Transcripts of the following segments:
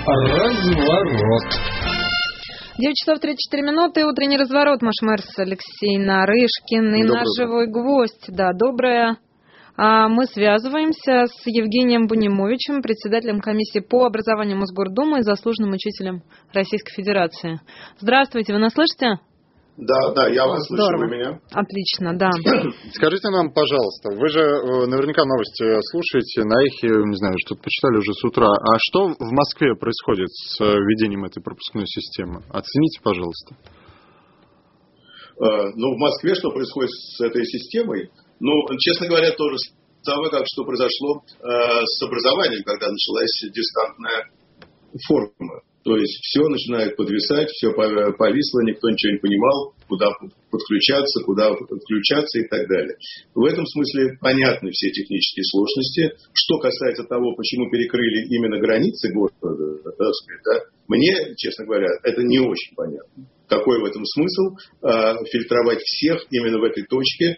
Разворот. 9 часов 34 минуты. Утренний разворот. Маша Мерс, Алексей Нарышкин и наш живой гвоздь. Да, доброе. Мы связываемся с Евгением Бунимовичем, председателем комиссии по образованию Мосгордумы и заслуженным учителем Российской Федерации. Здравствуйте, вы нас слышите? Да, я вас слышу, вы меня? Отлично, да. Скажите нам, пожалуйста, вы же наверняка новости слушаете, на Эхе, не знаю, что-то почитали уже с утра. А что в Москве происходит с введением этой пропускной системы? Оцените, пожалуйста. В Москве что происходит с этой системой? Честно говоря, то же самое, как что произошло с образованием, когда началась дистантная форма. То есть все начинает подвисать, все повисло, никто ничего не понимал, куда подключаться, куда включаться и так далее. В этом смысле понятны все технические сложности. Что касается того, почему перекрыли именно границы города, мне, честно говоря, это не очень понятно. Какой в этом смысл фильтровать всех именно в этой точке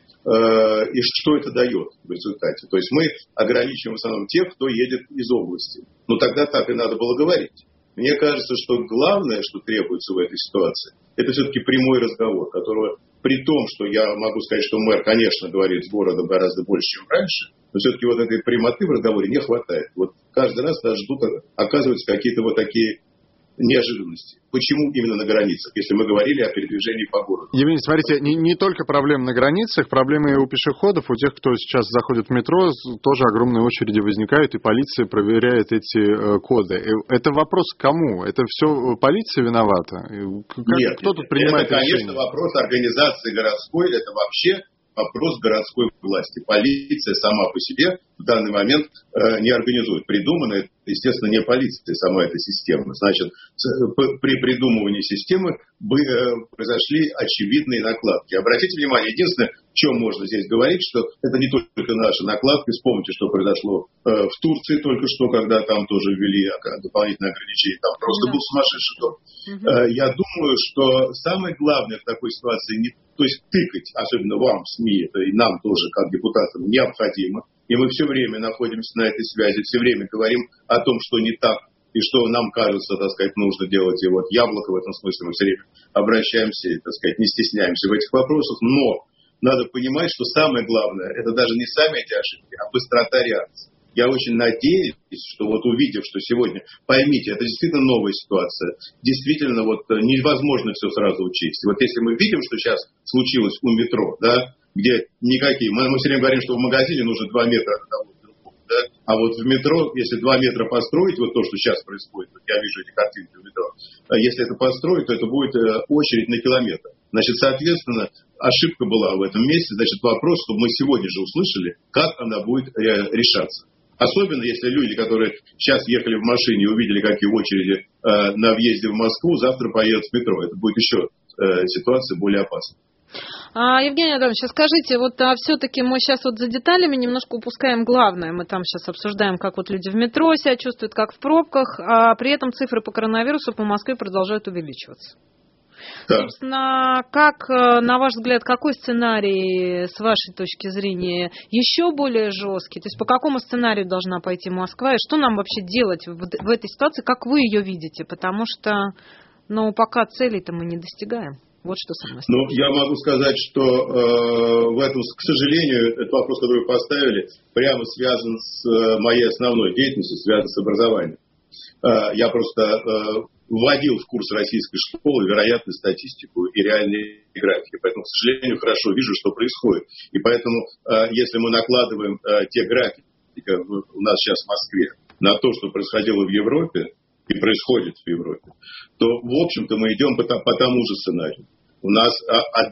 и что это дает в результате. То есть мы ограничиваем в основном тех, кто едет из области. Тогда так и надо было говорить. Мне кажется, что главное, что требуется в этой ситуации, это все-таки прямой разговор, которого при том, что я могу сказать, что мэр, конечно, говорит с городом гораздо больше, чем раньше, но все-таки вот этой прямоты в разговоре не хватает. Вот каждый раз даже ждут, оказываются какие-то вот такие неожиданности. Почему именно на границах, если мы говорили о передвижении по городу? Евгений, смотрите, не только проблемы на границах, проблемы и у пешеходов, у тех, кто сейчас заходит в метро, тоже огромные очереди возникают, и полиция проверяет эти коды. Это вопрос к кому? Это все полиция виновата? Нет, кто тут принимает это, решение? конечно, вопрос организации городской, это вообще вопрос городской власти. Полиция сама по себе в данный момент не организует. Придумано это, естественно, не полиция сама эта система. Значит, при придумывании системы произошли очевидные накладки. Обратите внимание, единственное, о чем можно здесь говорить, что это не только наши накладки. Вспомните, что произошло в Турции только что, когда там тоже ввели дополнительные ограничения. Там просто был сумасшедший дом. Я думаю, что самое главное в такой ситуации, то есть тыкать, особенно вам, СМИ, это и нам тоже, как депутатам, необходимо. И мы все время находимся на этой связи, все время говорим о том, что не так, и что нам кажется, так сказать, нужно делать. И вот яблоко в этом смысле мы все время обращаемся, и, так сказать, не стесняемся в этих вопросах. Но надо понимать, что самое главное, это даже не сами эти ошибки, а быстрота реакции. Я очень надеюсь, что вот увидев, что сегодня, поймите, это действительно новая ситуация, действительно вот невозможно все сразу учесть. Вот если мы видим, что сейчас случилось у метро, да, где никакие, мы все время говорим, что в магазине нужно 2 метра от того к другому, да, а вот в метро, если 2 метра построить, вот то, что сейчас происходит, вот я вижу эти картинки в метро, если это построить, то это будет очередь на километр. Значит, соответственно, ошибка была в этом месте, значит, вопрос, чтобы мы сегодня же услышали, как она будет решаться. Особенно, если люди, которые сейчас ехали в машине и увидели, какие очереди на въезде в Москву, завтра поедут в метро. Это будет еще ситуация более опасная. Евгений Адамович, скажите, все-таки мы сейчас за деталями немножко упускаем главное. Мы там сейчас обсуждаем, как люди в метро себя чувствуют, как в пробках, а при этом цифры по коронавирусу по Москве продолжают увеличиваться. Да. Собственно, как, на ваш взгляд, какой сценарий, с вашей точки зрения, еще более жесткий? То есть по какому сценарию должна пойти Москва? И что нам вообще делать в этой ситуации, как вы ее видите? Потому что, пока целей-то мы не достигаем. Вот что самое страшное. Я могу сказать, что в этом, к сожалению, этот вопрос, который вы поставили, прямо связан с моей основной деятельностью, связан с образованием. Я просто вводил в курс российской школы вероятную статистику и реальные графики. Поэтому, к сожалению, хорошо вижу, что происходит. И поэтому, если мы накладываем те графики у нас сейчас в Москве на то, что происходило в Европе и происходит в Европе, то, в общем-то, мы идем по тому же сценарию. У нас от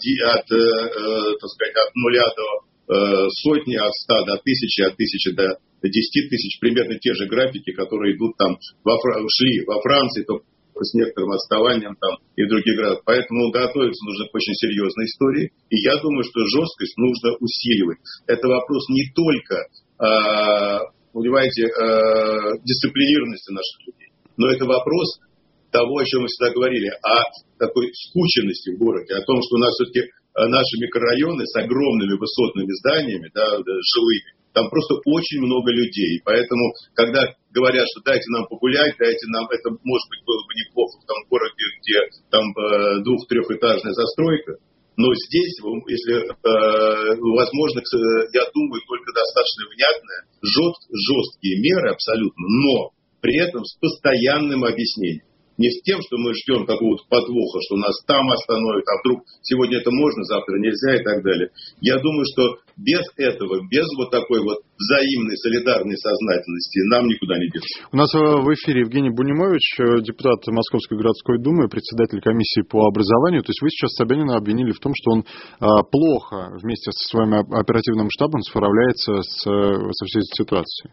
нуля до сотни, от 100 до 1000, от 1000 до 10 тысяч, примерно те же графики, которые идут там, шли во Франции, только с некоторым отставанием там и в других городах. Поэтому готовиться нужно к очень серьезной истории. И я думаю, что жесткость нужно усиливать. Это вопрос не только, понимаете, дисциплинированности наших людей, но это вопрос того, о чем мы всегда говорили, о такой скученности в городе, о том, что у нас все-таки наши микрорайоны с огромными высотными зданиями, да, жилыми, Там просто очень много людей. Поэтому, когда говорят, что дайте нам погулять, дайте нам, это, может быть, было бы неплохо в том городе, где там 2-3-этажная застройка. Но здесь, если возможно, я думаю, только достаточно внятные, жесткие меры абсолютно, но при этом с постоянным объяснением. Не с тем, что мы ждем какого-то подвоха, что нас там остановят, а вдруг сегодня это можно, завтра нельзя и так далее. Я думаю, что без этого, без вот такой вот взаимной солидарной сознательности нам никуда не деться. У нас в эфире Евгений Бунимович, депутат Московской городской думы, председатель комиссии по образованию. То есть вы сейчас Собянина обвинили в том, что он плохо вместе со своим оперативным штабом справляется со всей этой ситуацией.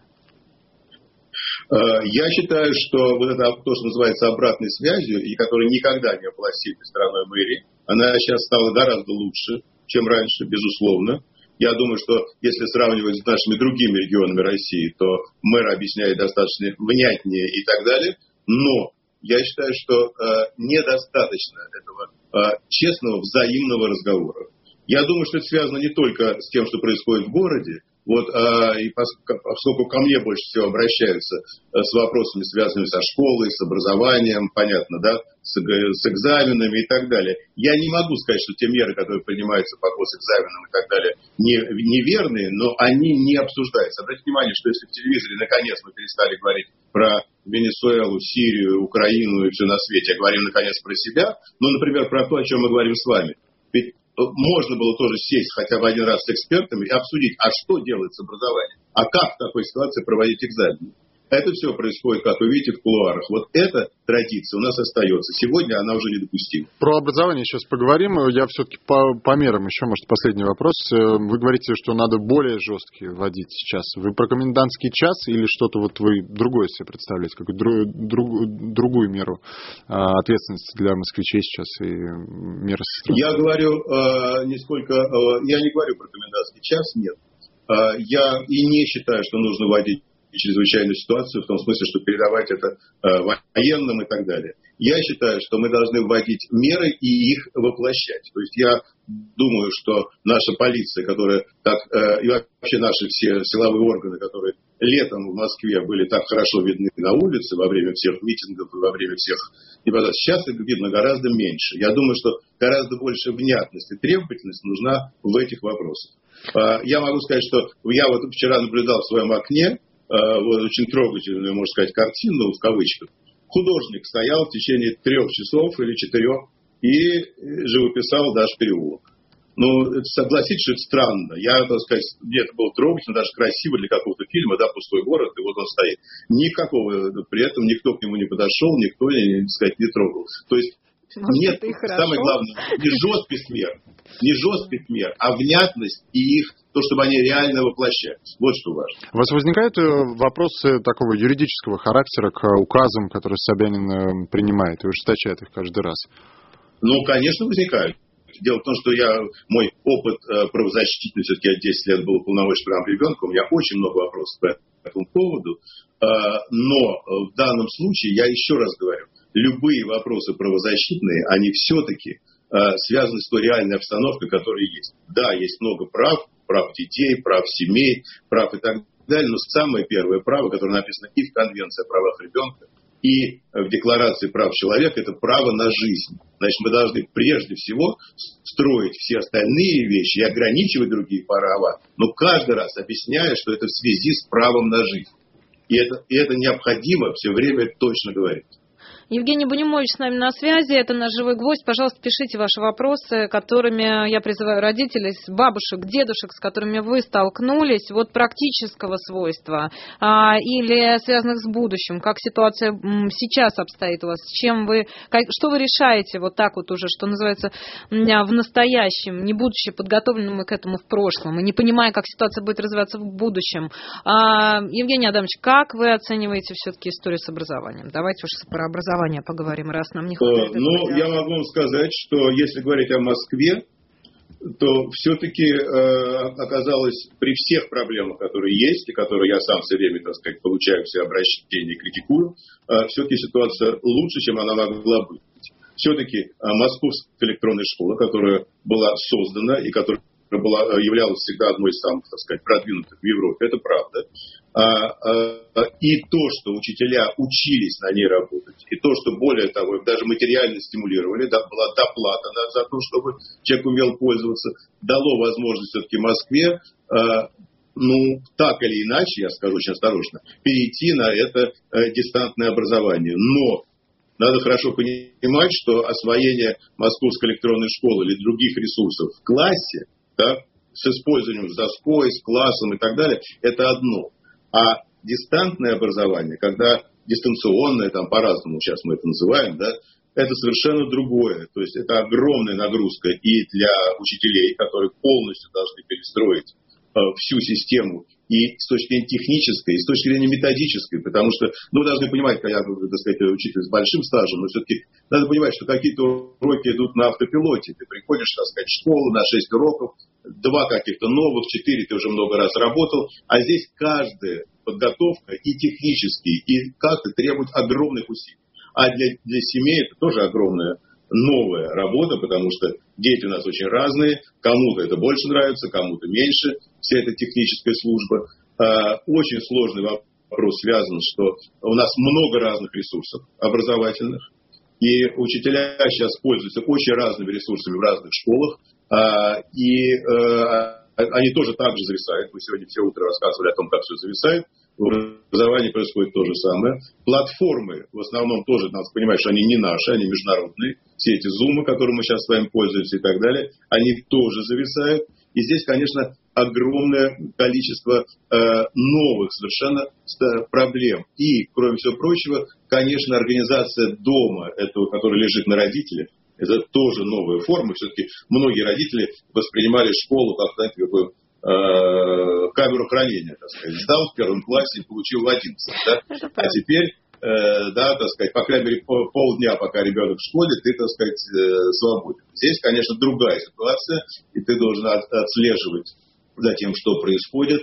Я считаю, что вот это то, что называется обратной связью, и которая никогда не была сильной стороной мэрии, она сейчас стала гораздо лучше, чем раньше, безусловно. Я думаю, что если сравнивать с нашими другими регионами России, то мэр объясняет достаточно внятнее и так далее. Но я считаю, что недостаточно этого честного взаимного разговора. Я думаю, что это связано не только с тем, что происходит в городе. Вот, и поскольку ко мне больше всего обращаются с вопросами, связанными со школой, с образованием, понятно, да, с экзаменами и так далее. Я не могу сказать, что те меры, которые принимаются по госэкзаменам и так далее, неверные, но они не обсуждаются. Обратите внимание, что если в телевизоре наконец мы перестали говорить про Венесуэлу, Сирию, Украину и все на свете, а говорим наконец про себя, ну, например, про то, о чем мы говорим с вами. Ведь можно было тоже сесть хотя бы один раз с экспертами и обсудить, а что делать с образованием, а как в такой ситуации проводить экзамены. Это все происходит, как вы видите, в кулуарах. Вот эта традиция у нас остается. Сегодня она уже недопустима. Про образование сейчас поговорим. Я все-таки по мерам еще, может, последний вопрос. Вы говорите, что надо более жесткие вводить сейчас. Вы про комендантский час или что-то вот вы другое себе представляете, какую-то другую меру ответственности для москвичей сейчас и меры со стороны? Я говорю я не говорю про комендантский час, нет. Я и не считаю, что нужно вводить чрезвычайную ситуацию, в том смысле, что передавать это военным и так далее. Я считаю, что мы должны вводить меры и их воплощать. То есть я думаю, что наша полиция, которая так, и вообще наши все силовые органы, которые летом в Москве были так хорошо видны на улице во время всех митингов и во время всех дебатов, сейчас их видно гораздо меньше. Я думаю, что гораздо больше внятность и требовательность нужна в этих вопросах. Я могу сказать, что я вот вчера наблюдал в своем окне вот очень трогательную, можно сказать, картину, в кавычках. Художник стоял в течение 3 часов или 4 и живописал даже переулок. Ну, согласитесь, что это странно. Я, так сказать, мне это было трогательно, даже красиво для какого-то фильма, да, пустой город, и вот он стоит. Никакого, при этом никто к нему не подошел, никто, так сказать, не трогал. То есть нет, самое главное, не жестких мер, а внятность и их, то, чтобы они реально воплощались. Вот что важно. У вас возникают вопросы такого юридического характера к указам, которые Собянин принимает и ужесточает их каждый раз? Ну, конечно, возникают. Дело в том, что мой опыт правозащитный, все-таки я 10 лет был уполномоченным ребенком, у меня очень много вопросов по этому поводу. Но в данном случае, я еще раз говорю, любые вопросы правозащитные, они все-таки связаны с той реальной обстановкой, которая есть. Да, есть много прав детей, прав семей, прав и так далее, но самое первое право, которое написано и в Конвенции о правах ребенка, и в Декларации прав человека, это право на жизнь. Значит, мы должны прежде всего строить все остальные вещи и ограничивать другие права, но каждый раз объясняя, что это в связи с правом на жизнь. И это необходимо все время точно говорить. Евгений Бунимович с нами на связи, это наш живой гвоздь. Пожалуйста, пишите ваши вопросы, которыми я призываю родителей, бабушек, дедушек, с которыми вы столкнулись, вот практического свойства или связанных с будущим. Как ситуация сейчас обстоит у вас? Что вы решаете вот так вот уже, что называется, в настоящем, не будучи подготовленным к этому в прошлом, и не понимая, как ситуация будет развиваться в будущем? Евгений Адамович, как вы оцениваете все-таки историю с образованием? Давайте уж про образование поговорим, раз нам не хватает. Я могу вам сказать, что если говорить о Москве, то все-таки оказалось при всех проблемах, которые есть, и которые я сам все время, так сказать, получаю все обращения и критикую, все-таки ситуация лучше, чем она могла быть. Все-таки Московская электронная школа, которая была создана и которая являлась всегда одной из самых, так сказать, продвинутых в Европе, это правда. И то, что учителя учились на ней работать, и то, что, более того, даже материально стимулировали, была доплата за то, чтобы человек умел пользоваться, дало возможность все-таки Москве, так или иначе, я скажу очень осторожно, перейти на это дистантное образование. Но надо хорошо понимать, что освоение Московской электронной школы или других ресурсов в классе, да, с использованием с доской, с классом и так далее, это одно. А дистантное образование, когда дистанционное, там по-разному сейчас мы это называем, да, это совершенно другое. То есть это огромная нагрузка и для учителей, которые полностью должны перестроить всю систему и с точки зрения технической, и с точки зрения методической, потому что, вы должны понимать, когда я, так сказать, учитель с большим стажем, но все-таки надо понимать, что какие-то уроки идут на автопилоте. Ты приходишь, так сказать, в школу на 6 уроков, 2 каких-то новых, 4 ты уже много раз работал, а здесь каждая подготовка и технически, и как-то требует огромных усилий. А для семей это тоже огромная новая работа, потому что дети у нас очень разные, кому-то это больше нравится, кому-то меньше, вся эта техническая служба. Очень сложный вопрос связан, что у нас много разных ресурсов образовательных, и учителя сейчас пользуются очень разными ресурсами в разных школах, и они тоже так же зависают. Мы сегодня все утро рассказывали о том, как все зависает. В образовании происходит то же самое. Платформы, в основном, тоже надо понимать, что они не наши, они международные. Все эти зумы, которыми мы сейчас с вами пользуемся и так далее, они тоже зависают. И здесь, конечно, огромное количество новых совершенно проблем. И, кроме всего прочего, конечно, организация дома, этого, который лежит на родителях, это тоже новая форма. Все-таки многие родители воспринимали школу как, знаете, какую камеру хранения, так сказать. Сдал в 1 классе и получил в 11. Да? А теперь, так сказать, по крайней мере, полдня, пока ребенок в школе, ты, так сказать, свободен. Здесь, конечно, другая ситуация, и ты должен отслеживать за тем, что происходит,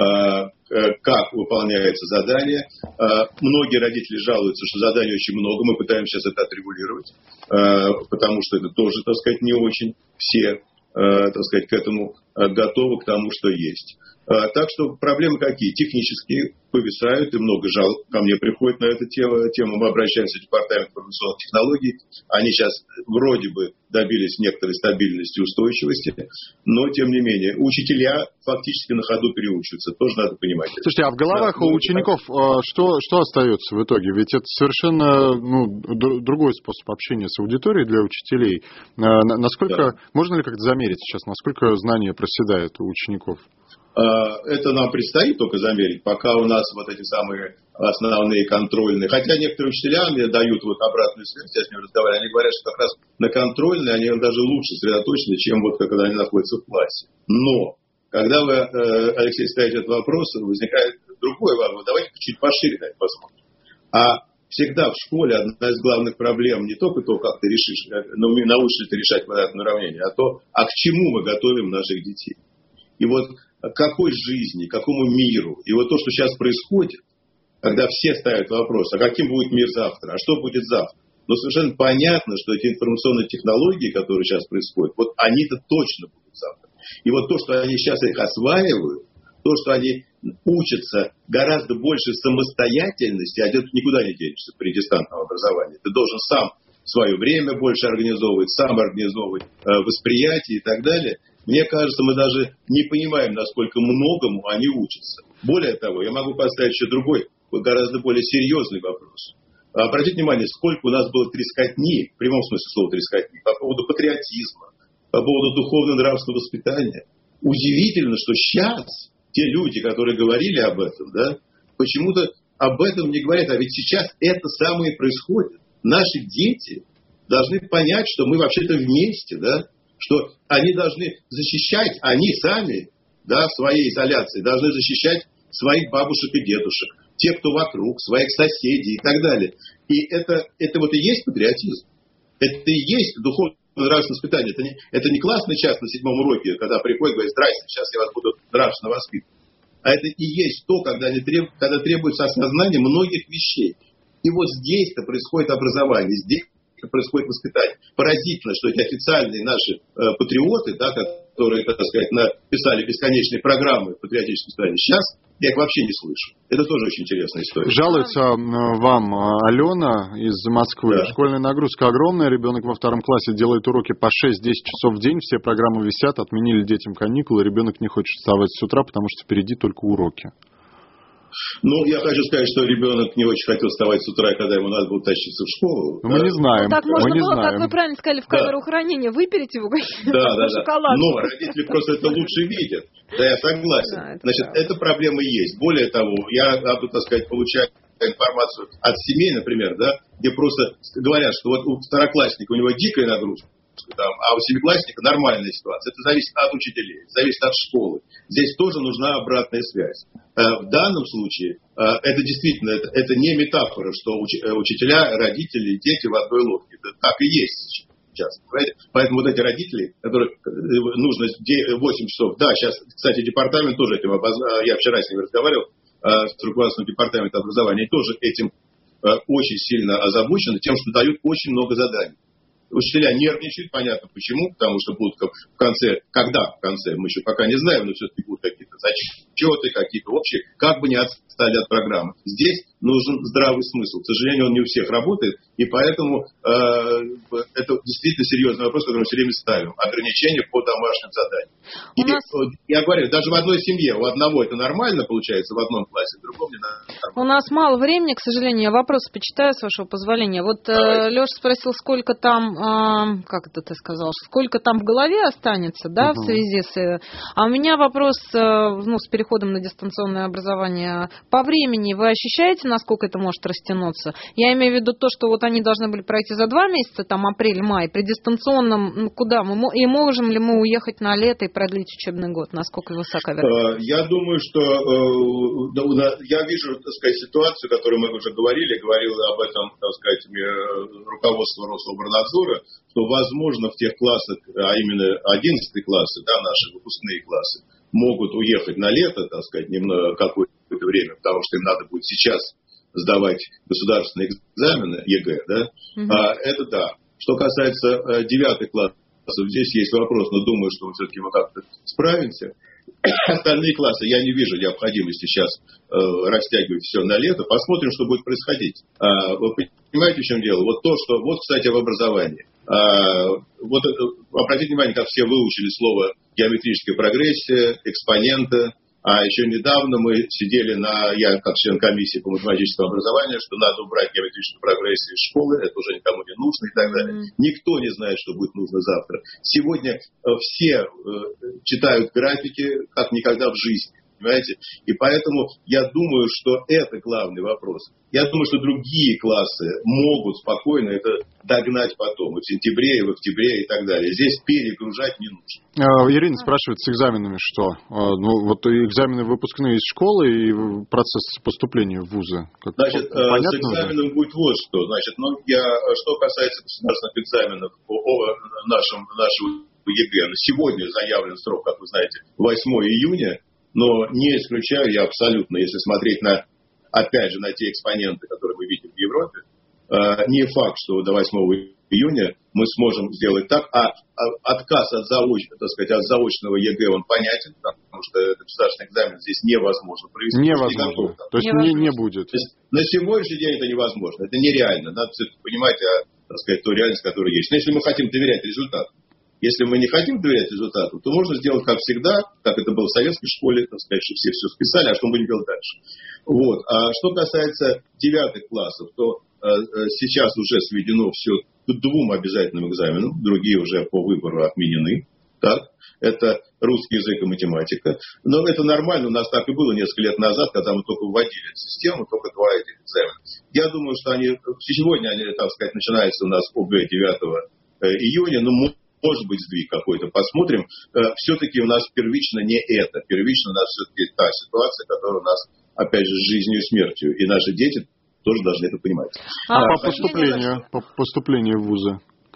как выполняется задание. Многие родители жалуются, что заданий очень много, мы пытаемся сейчас это отрегулировать, потому что это тоже, так сказать, не очень все, так сказать, к этому готовы, к тому, что есть. Так что проблемы какие? Технические, повисают, и много жалоб ко мне приходит на эту тему. Мы обращаемся в Департамент информационных технологий. Они сейчас вроде бы добились некоторой стабильности и устойчивости, но, тем не менее, учителя фактически на ходу переучиваются. Тоже надо понимать. Слушайте, а в головах у учеников что остается в итоге? Ведь это совершенно другой способ общения с аудиторией для учителей. Насколько, можно ли как-то замерить сейчас, насколько знания проседают у учеников? Это нам предстоит только замерить, пока у нас вот эти самые основные контрольные. Хотя некоторые учителя мне дают вот обратную связь, я с ними разговариваю, они говорят, что как раз на контрольные они даже лучше сосредоточены, чем вот когда они находятся в классе. Но когда вы, Алексей, ставите этот вопрос, возникает другой вопрос. Давайте чуть пошире на это посмотрим. А всегда в школе одна из главных проблем не только то, как ты решишь, научишься ты решать квадратное уравнение, а то, а к чему мы готовим наших детей. И вот к какой жизни, к какому миру. И вот то, что сейчас происходит, когда все ставят вопрос, а каким будет мир завтра, а что будет завтра. Но совершенно понятно, что эти информационные технологии, которые сейчас происходят, вот они-то точно будут завтра. И вот то, что они сейчас их осваивают, то, что они учатся гораздо больше самостоятельности, а это никуда не денешься при дистантном образовании. Ты должен сам свое время больше организовывать, сам организовывать восприятие и так далее. Мне кажется, мы даже не понимаем, насколько многому они учатся. Более того, я могу поставить еще другой, гораздо более серьезный вопрос. Обратите внимание, сколько у нас было трескотни, в прямом смысле слова трескотни, по поводу патриотизма, по поводу духовно-нравственного воспитания. Удивительно, что сейчас те люди, которые говорили об этом, да, почему-то об этом не говорят. А ведь сейчас это самое происходит. Наши дети должны понять, что мы вообще-то вместе, да, что они должны защищать, они сами, да, в своей изоляции, должны защищать своих бабушек и дедушек, тех, кто вокруг, своих соседей и так далее. И это вот и есть патриотизм. Это и есть духовно-нравственное воспитание. Это не классный час на 7-м уроке, когда приходит и говорит: здрасте, сейчас я вас буду нравственно воспитывать. А это и есть то, когда требуется осознание многих вещей. И вот здесь-то происходит образование, здесь происходит воспитание. Поразительно, что эти официальные наши патриоты, да, которые, так сказать, написали бесконечные программы в патриотическом стане, сейчас я их вообще не слышу. Это тоже очень интересная история. Жалуется вам Алена из Москвы. Да. Школьная нагрузка огромная, ребенок во 2 классе делает уроки по 6-10 часов в день, все программы висят, отменили детям каникулы, ребенок не хочет вставать с утра, потому что впереди только уроки. Ну, я хочу сказать, что ребенок не очень хотел вставать с утра, когда ему надо было тащиться в школу. Мы не знаем. Так можно мы не было, знаем. как вы правильно сказали, в камеру хранения выпереть его Да. шоколад. Но родители просто это лучше видят. Да, я согласен. Да, Значит, эта проблема есть. Более того, я, так сказать, получаю информацию от семей, например, да, где просто говорят, что вот у второклассника у него дикая нагрузка, там, а у семиклассника нормальная ситуация. Это зависит от учителей, зависит от школы. Здесь тоже нужна обратная связь. В данном случае это действительно, это не метафора, что учителя, родители, дети в одной лодке. Это так и есть сейчас. Понимаете? Поэтому вот эти родители, которым нужно 8 часов. Да, сейчас, кстати, департамент тоже этим я вчера с ними разговаривал, с руководством департамента образования, тоже этим очень сильно озабочены тем, что дают очень много заданий. Учителя нервничают, понятно почему, потому что будут в конце, мы еще пока не знаем, но все-таки будут какие-то зачеты, какие-то общие, как бы не отстали от программы. Здесь нужен здравый смысл. К сожалению, он не у всех работает, и поэтому это действительно серьезный вопрос, который мы все время ставим. Ограничения по домашним заданиям. Я говорю, даже в одной семье, у одного это нормально получается в одном классе, в другом не нормально. У нас мало времени, к сожалению. Я вопросы почитаю, с вашего позволения. Вот Леша спросил, сколько там, как это ты сказал, сколько там в голове останется, да, в связи с... А у меня вопрос, с переходом на дистанционное образование. По времени вы ощущаете, насколько это может растянуться? Я имею в виду то, что вот они должны были пройти за 2 месяца, там апрель-май, при дистанционном, куда мы, и можем ли мы уехать на лето и продлить учебный год? Насколько высока вероятность? Я думаю, что я вижу, так сказать, ситуацию, которую мы уже говорил об этом, так сказать, руководство Рособорнадзора, что, возможно, в тех классах, а именно 11 классы, да, наши выпускные классы, могут уехать на лето, так сказать, немного какое-то время, потому что им надо будет сейчас сдавать государственные экзамены ЕГЭ, да, это да. Что касается 9 классов, здесь есть вопрос, но думаю, что все-таки мы как-то справимся. Остальные классы я не вижу необходимости сейчас растягивать все на лето. Посмотрим, что будет происходить. Вы понимаете, в чем дело? Вот то, что... Вот, кстати, об образовании. Вот обратите внимание, как все выучили слово геометрическая прогрессия, экспоненты. А еще недавно мы сидели я как член комиссии по математическому образованию, что надо убрать геометрическую прогрессию из школы, это уже никому не нужно и так далее. Никто не знает, что будет нужно завтра. Сегодня все читают графики, как никогда в жизни. Понимаете? И поэтому я думаю, что это главный вопрос. Я думаю, что другие классы могут спокойно это догнать потом, и в сентябре, и в октябре, и так далее. Здесь перегружать не нужно. Ирина спрашивает, с экзаменами что? Вот экзамены выпускные из школы и процесс поступления в вузы. Значит, с экзаменом будет вот что. Значит, что касается государственных экзаменов нашего ЕГЭ, сегодня заявлен срок, как вы знаете, 8 июня. Но не исключаю я абсолютно, если смотреть опять же, на те экспоненты, которые мы видим в Европе, не факт, что до 8 июня мы сможем сделать так, а отказ от заочного ЕГЭ, он понятен, потому что государственный экзамен здесь невозможно провести. Невозможно. То есть не будет. То есть на сегодняшний день это невозможно, это нереально. Надо все-таки понимать, так сказать, ту реальность, которая есть. Но если мы хотим доверять результату. Если мы не хотим доверять результату, то можно сделать, как всегда, как это было в советской школе, так сказать, что все списали, а что мы будем делать дальше. Вот. А что касается 9 классов, то сейчас уже сведено все к 2 обязательным экзаменам, другие уже по выбору отменены. Так? Это русский язык и математика. Но это нормально, у нас так и было несколько лет назад, когда мы только вводили эту систему, только 2 этих экзамена. Я думаю, что сегодня они, так сказать, начинаются у нас ОГЭ 9 июня, но может быть сдвиг какой-то, посмотрим. Все-таки у нас первично не это. Первично у нас все-таки та ситуация, которая у нас, опять же, с жизнью и смертью. И наши дети тоже должны это понимать. По поступлению в вузы как?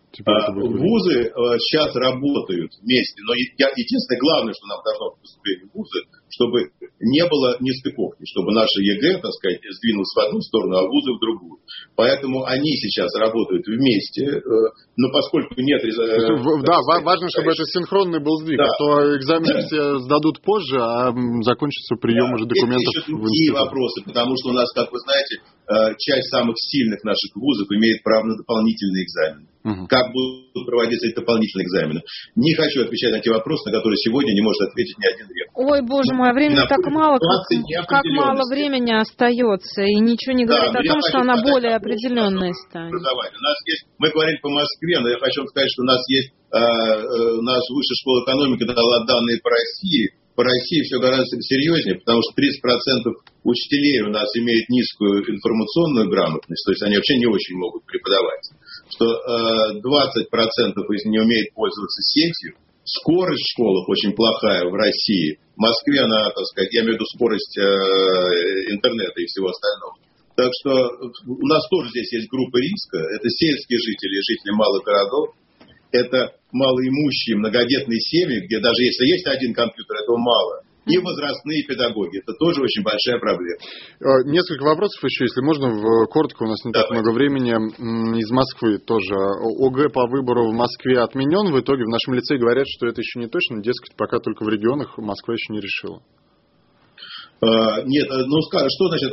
Вузы сейчас работают вместе, но единственное главное, что нам должно поступить в вузы, чтобы не было нестыковки, чтобы наше ЕГЭ, так сказать, сдвинулось в одну сторону, а вузы в другую. Поэтому они сейчас работают вместе, но поскольку нет... важно, чтобы это синхронный был сдвиг, а то экзамены все сдадут позже, а закончится прием уже документов в институт. Другие вопросы, потому что у нас, как вы знаете, часть самых сильных наших вузов имеет право на дополнительные экзамены. Как будут проводиться эти дополнительные экзамены? Не хочу отвечать на те вопросы, на которые сегодня не может ответить ни один ректор. Ой, боже мой, времени так мало, как мало времени остается, и ничего не говорит о том, что она более определенная станет. Мы говорили по Москве, но я хочу вам сказать, что у нас есть Высшая школа экономики дала данные по России. По России все гораздо серьезнее, потому что 30% учителей у нас имеют низкую информационную грамотность, то есть они вообще не очень могут преподавать, что 20% из них не умеют пользоваться сетью. Скорость в школах очень плохая в России. В Москве она, так сказать, я имею в виду скорость интернета и всего остального. Так что у нас тоже здесь есть группа риска. Это сельские жители, жители малых городов. Это малоимущие многодетные семьи, где даже если есть один компьютер, этого мало. И возрастные педагоги. Это тоже очень большая проблема. Несколько вопросов еще, если можно, коротко, у нас не так много времени. Из Москвы тоже. ОГЭ по выбору в Москве отменен. В итоге в нашем лицее говорят, что это еще не точно. Дескать, пока только в регионах, Москва еще не решила. Нет, что значит...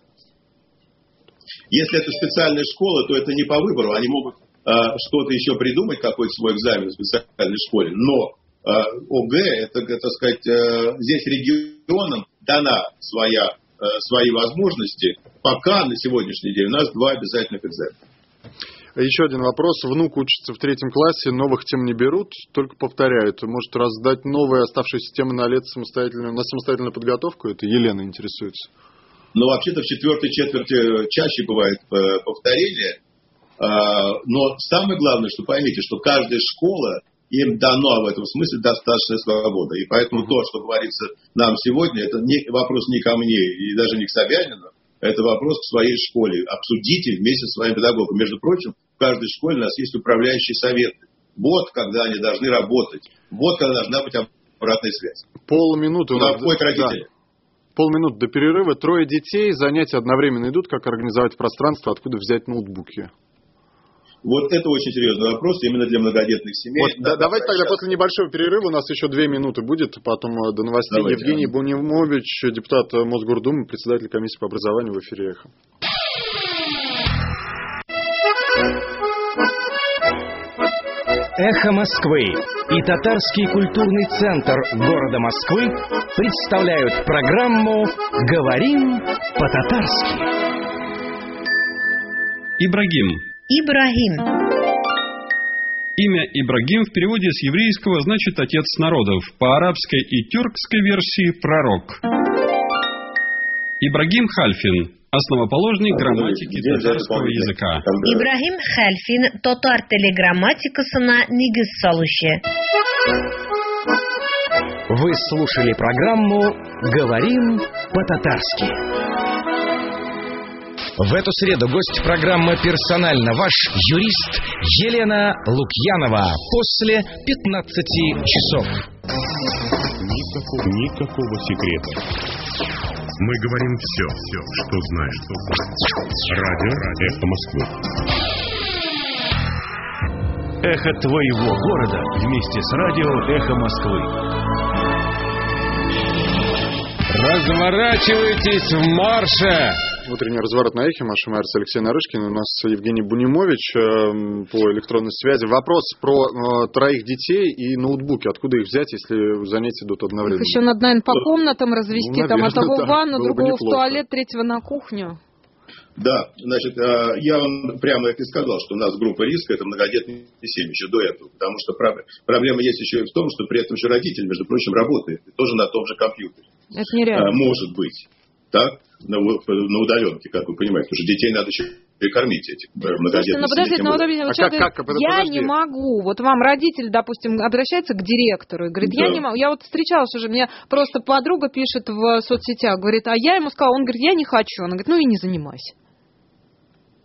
Если это специальная школа, то это не по выбору. Они могут что-то еще придумать, какой-то свой экзамен в специальной школе. Но ОГЭ, это, так сказать, здесь регионам дана свои возможности. Пока на сегодняшний день у нас 2 обязательных экзамена. Еще один вопрос. Внук учится в 3 классе, новых тем не берут, только повторяют. Может раздать новые оставшиеся темы на лето на самостоятельную подготовку? Это Елена интересуется. Но вообще-то в 4-й четверти чаще бывает повторение. Но самое главное, что поймите, что каждая школа, им дано в этом смысле достаточная свобода. И поэтому то, что говорится нам сегодня, это вопрос не ко мне и даже не к Собянину, это вопрос к своей школе. Обсудите вместе с своим педагогом. Между прочим, в каждой школе у нас есть управляющие советы. Вот когда они должны работать. Вот когда должна быть обратная связь. Полминуты у нас. Родители. Полминуты до перерыва. 3 детей, занятия одновременно идут. Как организовать пространство, откуда взять ноутбуки? Вот это очень серьезный вопрос именно для многодетных семей. Вот, давайте тогда после небольшого перерыва, у нас еще 2 минуты будет, потом до новостей. Давайте. Евгений Бунимович, депутат Мосгордумы, председатель комиссии по образованию, в эфире «Эхо». «Эхо Москвы» и Татарский культурный центр города Москвы представляют программу «Говорим по-татарски». Ибрагим. Имя Ибрагим в переводе с еврейского значит «отец народов», по арабской и тюркской версии «пророк». Ибрагим Хальфин, основоположник грамматики татарского языка. Ибрагим Хальфин, татар теле грамматикасына нигез салучы. Вы слушали программу «Говорим по-татарски». В эту среду гость программы «Персонально ваш» юрист Елена Лукьянова после 15 часов. Никакого секрета. Мы говорим все, что знаешь. Радио «Эхо Москвы». Эхо твоего города вместе с радио «Эхо Москвы». Разворачивайтесь в марше! Утренний разворот на эхе. Маша Марс, Алексей Нарышкин. У нас Евгений Бунимович по электронной связи. Вопрос про 3 детей и ноутбуки. Откуда их взять, если занятия идут одновременно? Их еще надо, наверное, по комнатам развести. Там одного в ванну, другого в туалет, 3-го на кухню. Да, значит, я вам прямо это и сказал, что у нас группа риска, это многодетные семьи еще до этого. Потому что проблема есть еще и в том, что при этом еще родитель, между прочим, работает. И тоже на том же компьютере. Это нереально. Может быть. Так? На удаленке, как вы понимаете. Потому что детей надо еще и кормить этих многодетных семей. Подождите, я не могу. Вот вам родитель, допустим, обращается к директору и говорит, я не могу. Я вот встречалась уже, мне просто подруга пишет в соцсетях, говорит, а я ему сказала, он говорит, я не хочу. Она говорит, ну и не занимайся.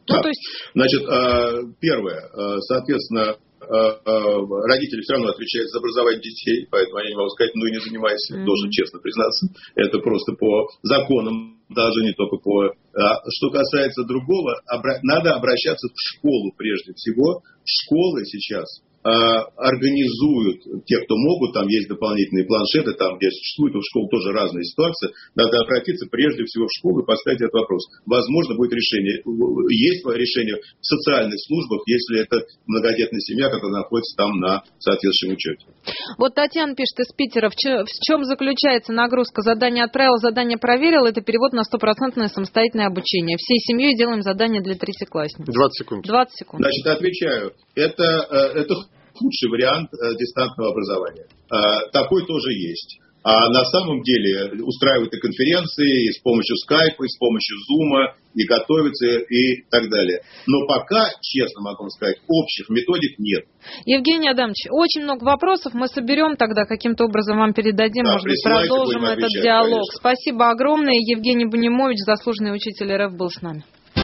Ну, то есть... Значит, первое, соответственно, родители все равно отвечают за образование детей, поэтому я не могу сказать, ну и не занимайся, должен честно признаться. Это просто по законам, даже не только по... Что касается другого, надо обращаться в школу прежде всего. Школы сейчас организуют, те, кто могут, там есть дополнительные планшеты, там где существует у школ тоже разные ситуации, надо обратиться прежде всего в школу и поставить этот вопрос. Возможно, будет решение. Есть решение в социальных службах, если это многодетная семья, которая находится там на соответствующем учете. Вот Татьяна пишет из Питера, в чем заключается нагрузка? Задание отправил, задание проверил, это перевод на 100% самостоятельное обучение. Всей семьей делаем задание для третьеклассников. 20 секунд. 20 секунд. Значит, отвечаю. Это худший вариант дистанционного образования. Такой тоже есть. А на самом деле устраивают и конференции, и с помощью скайпа, и с помощью зума, и готовятся, и так далее. Но пока, честно могу вам сказать, общих методик нет. Евгений Адамович, очень много вопросов. Мы соберем тогда, каким-то образом вам передадим. Да, может быть, продолжим этот диалог. Конечно. Спасибо огромное. Евгений Бунимович, заслуженный учитель РФ, был с нами.